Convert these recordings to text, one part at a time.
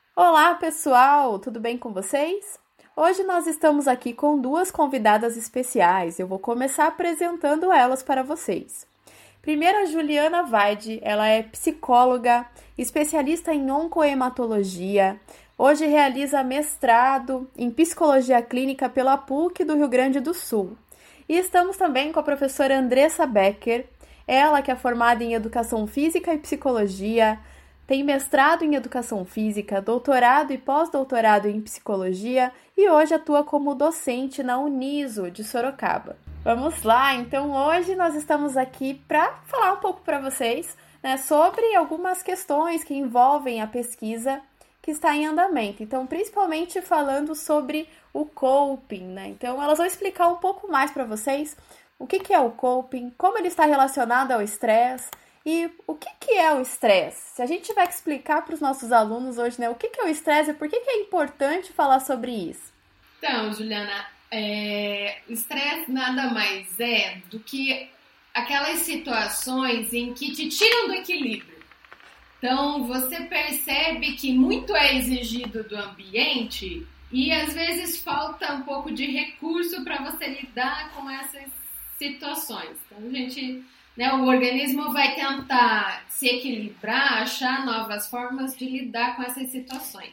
Olá, pessoal! Tudo bem com vocês? Hoje nós estamos aqui com duas convidadas especiais. Eu vou começar apresentando elas para vocês. Primeiro, a Juliana Vaide. Ela é psicóloga, especialista em oncohematologia. Hoje realiza mestrado em psicologia clínica pela PUC do Rio Grande do Sul. E estamos também com a professora Andressa Becker. Ela que é formada em educação física e psicologia, tem mestrado em educação física, doutorado e pós-doutorado em psicologia e hoje atua como docente na Uniso de Sorocaba. Vamos lá, então hoje nós estamos aqui para falar um pouco para vocês, né, sobre algumas questões que envolvem a pesquisa que está em andamento. Então, principalmente falando sobre o coping, né? Então, elas vão explicar um pouco mais para vocês o que é o coping, como ele está relacionado ao estresse. E o que é o estresse? Se a gente tiver que explicar para os nossos alunos hoje, né, o que é o estresse e por que é importante falar sobre isso? Então, Juliana, o estresse nada mais é do que aquelas situações em que te tiram do equilíbrio. Então, você percebe que muito é exigido do ambiente e às vezes falta um pouco de recurso para você lidar com essas situações. Então, o organismo vai tentar se equilibrar, achar novas formas de lidar com essas situações.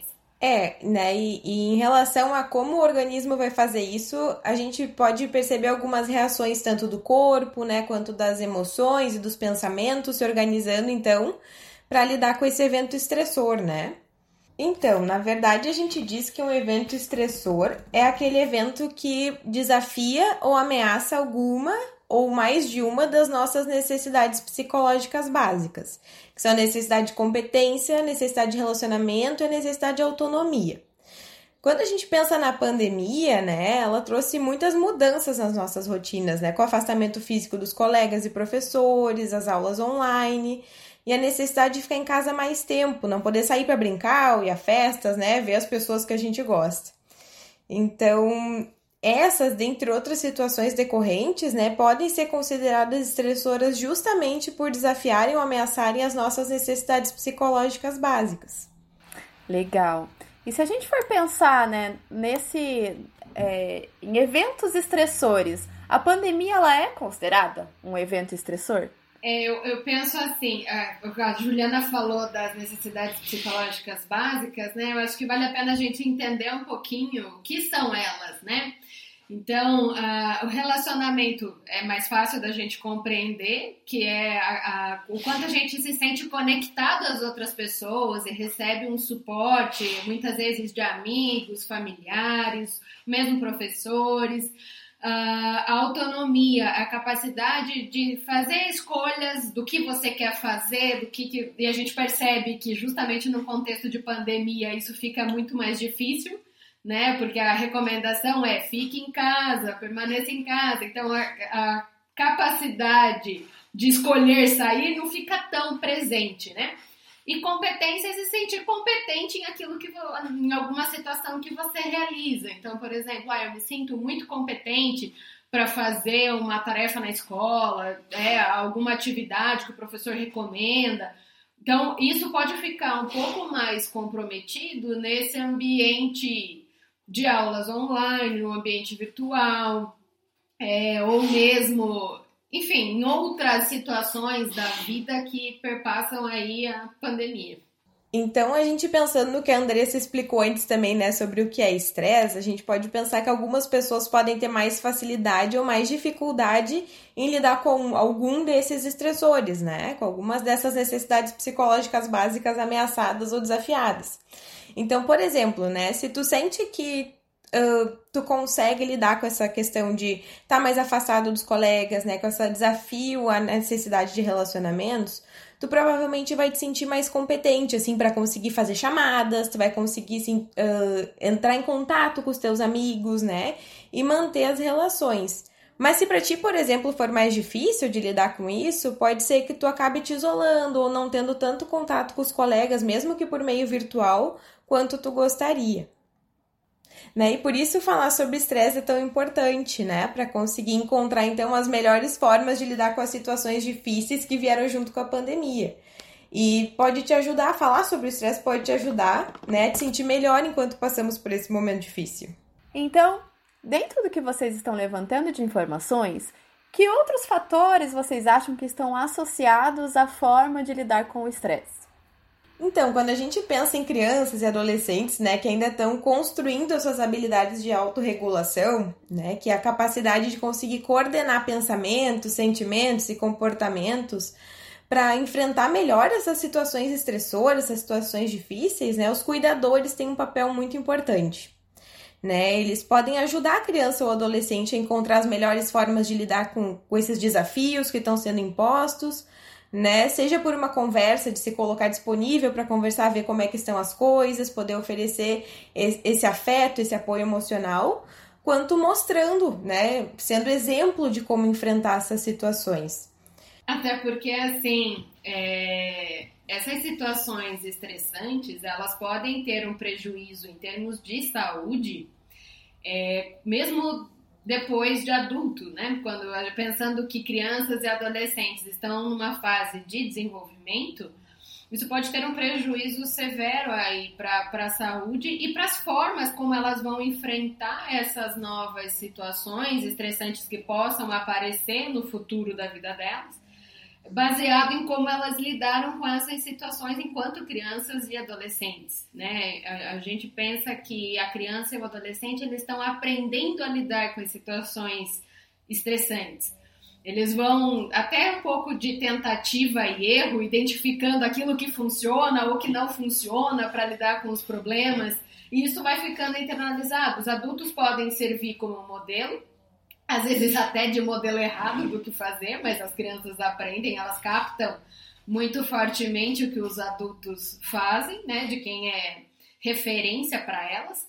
E em relação a como o organismo vai fazer isso, a gente pode perceber algumas reações tanto do corpo, né, quanto das emoções e dos pensamentos se organizando, então, para lidar com esse evento estressor, né? Então, na verdade, a gente diz que um evento estressor é aquele evento que desafia ou ameaça alguma ou mais de uma das nossas necessidades psicológicas básicas, que são a necessidade de competência, a necessidade de relacionamento e a necessidade de autonomia. Quando a gente pensa na pandemia, né, ela trouxe muitas mudanças nas nossas rotinas, né, com o afastamento físico dos colegas e professores, as aulas online e a necessidade de ficar em casa mais tempo, não poder sair para brincar ou ir a festas, né, ver as pessoas que a gente gosta. Então, essas, dentre outras situações decorrentes, né, podem ser consideradas estressoras justamente por desafiarem ou ameaçarem as nossas necessidades psicológicas básicas. Legal. E se a gente for pensar, né, em eventos estressores, a pandemia ela é considerada um evento estressor? Eu penso assim, a Juliana falou das necessidades psicológicas básicas, né? Eu acho que vale a pena a gente entender um pouquinho o que são elas, né? Então, o relacionamento é mais fácil da gente compreender, que é o quanto a gente se sente conectado às outras pessoas e recebe um suporte, muitas vezes de amigos, familiares, mesmo professores. A autonomia, a capacidade de fazer escolhas do que você quer fazer, e a gente percebe que justamente no contexto de pandemia isso fica muito mais difícil, né? Porque a recomendação é fique em casa, permaneça em casa. Então a capacidade de escolher sair não fica tão presente, né? E competência é se sentir competente em alguma situação que você realiza. Então, por exemplo, eu me sinto muito competente para fazer uma tarefa na escola, alguma atividade que o professor recomenda. Então, isso pode ficar um pouco mais comprometido nesse ambiente de aulas online, no ambiente virtual, ou mesmo, enfim, em outras situações da vida que perpassam aí a pandemia. Então, a gente pensando no que a Andressa explicou antes também, né, sobre o que é estresse, a gente pode pensar que algumas pessoas podem ter mais facilidade ou mais dificuldade em lidar com algum desses estressores, né, com algumas dessas necessidades psicológicas básicas ameaçadas ou desafiadas. Então, por exemplo, né, se tu sente que tu consegue lidar com essa questão de estar mais afastado dos colegas, né, com esse desafio à necessidade de relacionamentos, tu provavelmente vai te sentir mais competente, assim, para conseguir fazer chamadas, tu vai conseguir, assim, entrar em contato com os teus amigos, né, e manter as relações. Mas se para ti, por exemplo, for mais difícil de lidar com isso, pode ser que tu acabe te isolando ou não tendo tanto contato com os colegas, mesmo que por meio virtual, quanto tu gostaria. Né? E por isso falar sobre estresse é tão importante, né? Para conseguir encontrar, então, as melhores formas de lidar com as situações difíceis que vieram junto com a pandemia. E pode te ajudar a falar sobre o estresse, pode te ajudar, né, a te sentir melhor enquanto passamos por esse momento difícil. Então, dentro do que vocês estão levantando de informações, que outros fatores vocês acham que estão associados à forma de lidar com o estresse? Então, quando a gente pensa em crianças e adolescentes, né, que ainda estão construindo as suas habilidades de autorregulação, né, que é a capacidade de conseguir coordenar pensamentos, sentimentos e comportamentos para enfrentar melhor essas situações estressoras, essas situações difíceis, né, os cuidadores têm um papel muito importante. Né? Eles podem ajudar a criança ou adolescente a encontrar as melhores formas de lidar com esses desafios que estão sendo impostos, né? Seja por uma conversa, de se colocar disponível para conversar, ver como é que estão as coisas, poder oferecer esse afeto, esse apoio emocional, quanto mostrando, né? Sendo exemplo de como enfrentar essas situações. Até porque, assim, essas situações estressantes, elas podem ter um prejuízo em termos de saúde, mesmo depois de adulto, né? Pensando que crianças e adolescentes estão numa fase de desenvolvimento, isso pode ter um prejuízo severo aí para a saúde e para as formas como elas vão enfrentar essas novas situações estressantes que possam aparecer no futuro da vida delas, baseado em como elas lidaram com essas situações enquanto crianças e adolescentes, né? A gente pensa que a criança e o adolescente, eles estão aprendendo a lidar com as situações estressantes. Eles vão até um pouco de tentativa e erro, identificando aquilo que funciona ou que não funciona para lidar com os problemas, e isso vai ficando internalizado. Os adultos podem servir como modelo, às vezes até de modelo errado do que fazer, mas as crianças aprendem, elas captam muito fortemente o que os adultos fazem, né, de quem é referência para elas.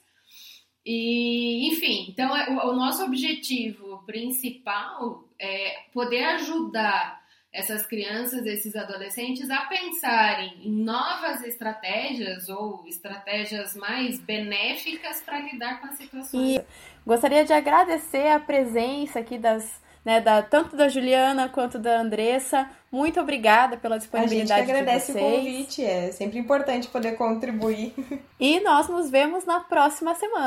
E, enfim, então o nosso objetivo principal é poder ajudar essas crianças, esses adolescentes a pensarem em novas estratégias ou estratégias mais benéficas para lidar com as situações. E gostaria de agradecer a presença aqui tanto da Juliana quanto da Andressa. Muito obrigada pela disponibilidade de vocês. A gente que agradece o convite, é sempre importante poder contribuir. E nós nos vemos na próxima semana.